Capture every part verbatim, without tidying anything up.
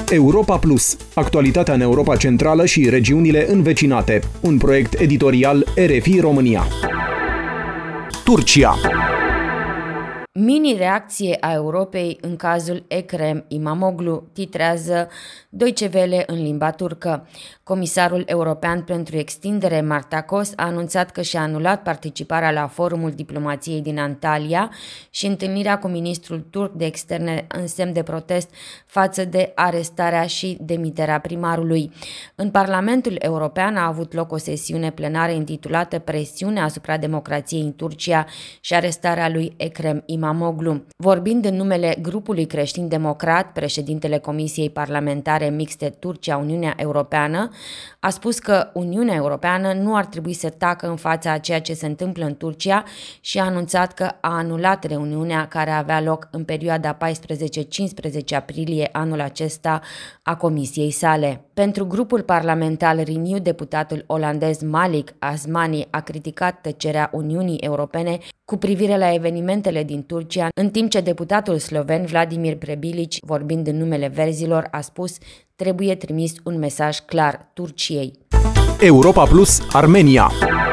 Europa Plus, actualitatea în Europa Centrală și regiunile învecinate. Un proiect editorial R F I România. Turcia. Mini-reacție a Europei în cazul Ekrem İmamoğlu, titrează Deutsche Welle în limba turcă. Comisarul european pentru extindere, Martakos, a anunțat că și-a anulat participarea la Forumul Diplomației din Antalya și întâlnirea cu ministrul turc de externe în semn de protest față de arestarea și demiterea primarului. În Parlamentul European a avut loc o sesiune plenară intitulată Presiune asupra democrației în Turcia și arestarea lui Ekrem İmamoğlu. Vorbind în numele grupului creștin-democrat, președintele Comisiei Parlamentare Mixte Turcia-Uniunea Europeană a spus că Uniunea Europeană nu ar trebui să tacă în fața a ceea ce se întâmplă în Turcia și a anunțat că a anulat reuniunea care avea loc în perioada paisprezece-cincisprezece aprilie anul acesta a comisiei sale. Pentru grupul parlamentar Renew, deputatul olandez Malik Asmani a criticat tăcerea Uniunii Europene cu privire la evenimentele din Turcia, în timp ce deputatul sloven Vladimir Prebilic, vorbind în numele verzilor, a spus: trebuie trimis un mesaj clar Turciei. Europa Plus, Armenia.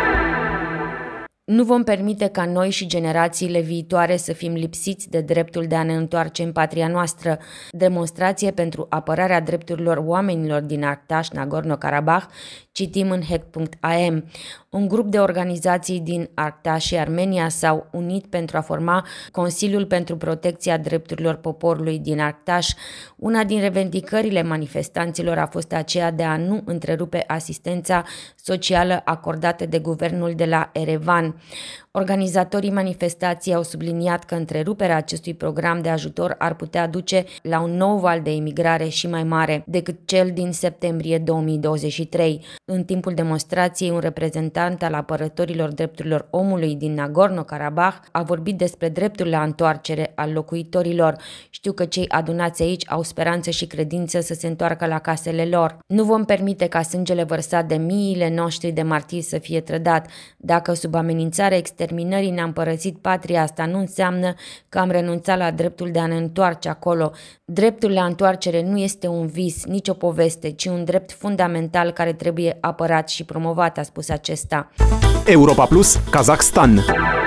Nu vom permite ca noi și generațiile viitoare să fim lipsiți de dreptul de a ne întoarce în patria noastră. Demonstrație pentru apărarea drepturilor oamenilor din Artsakh, Nagorno-Karabakh, citim în hack punct a m. Un grup de organizații din Artsakh și Armenia s-au unit pentru a forma Consiliul pentru Protecția Drepturilor Poporului din Artsakh. Una din revendicările manifestanților a fost aceea de a nu întrerupe asistența socială acordată de guvernul de la Erevan. Organizatorii manifestației au subliniat că întreruperea acestui program de ajutor ar putea duce la un nou val de emigrare și mai mare decât cel din septembrie două mii douăzeci și trei. În timpul demonstrației, un reprezentant al apărătorilor drepturilor omului din Nagorno-Karabakh a vorbit despre dreptul la întoarcere al locuitorilor. Știu că cei adunați aici au speranță și credință să se întoarcă la casele lor. Nu vom permite ca sângele vărsat de miile noștri de martiri să fie trădat. Dacă sub amenințarea exterminării ne-am părăsit patria, asta nu înseamnă că am renunțat la dreptul de a ne întoarce acolo. Dreptul la întoarcere nu este un vis, nici o poveste, ci un drept fundamental care trebuie apărat și promovat, a spus acesta. Europa Plus, Kazakhstan.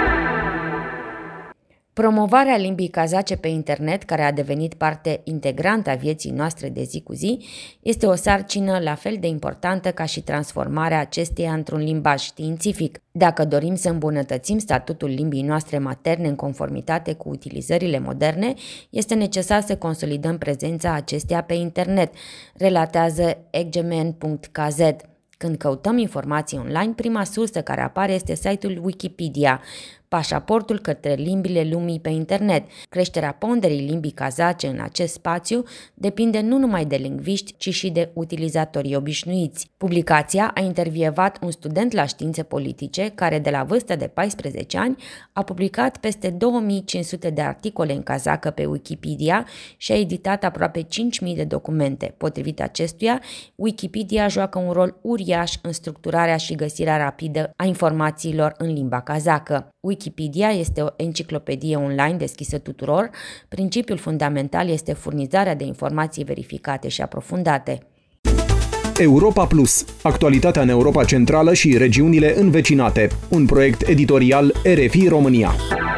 Promovarea limbii kazace pe internet, care a devenit parte integrantă a vieții noastre de zi cu zi, este o sarcină la fel de importantă ca și transformarea acesteia într-un limbaj științific. Dacă dorim să îmbunătățim statutul limbii noastre materne în conformitate cu utilizările moderne, este necesar să consolidăm prezența acesteia pe internet, relatează eggemen punct k z. Când căutăm informații online, prima sursă care apare este site-ul Wikipedia, pașaportul către limbile lumii pe internet. Creșterea ponderii limbii kazace în acest spațiu depinde nu numai de lingviști, ci și de utilizatorii obișnuiți. Publicația a intervievat un student la științe politice care, de la vârsta de paisprezece ani, a publicat peste două mii cinci sute de articole în kazacă pe Wikipedia și a editat aproape cinci mii de documente. Potrivit acestuia, Wikipedia joacă un rol uriaș în structurarea și găsirea rapidă a informațiilor în limba kazacă. Wikipedia este o enciclopedie online deschisă tuturor. Principiul fundamental este furnizarea de informații verificate și aprofundate. Europa Plus, actualitatea în Europa Centrală și regiunile învecinate. Un proiect editorial R F I România.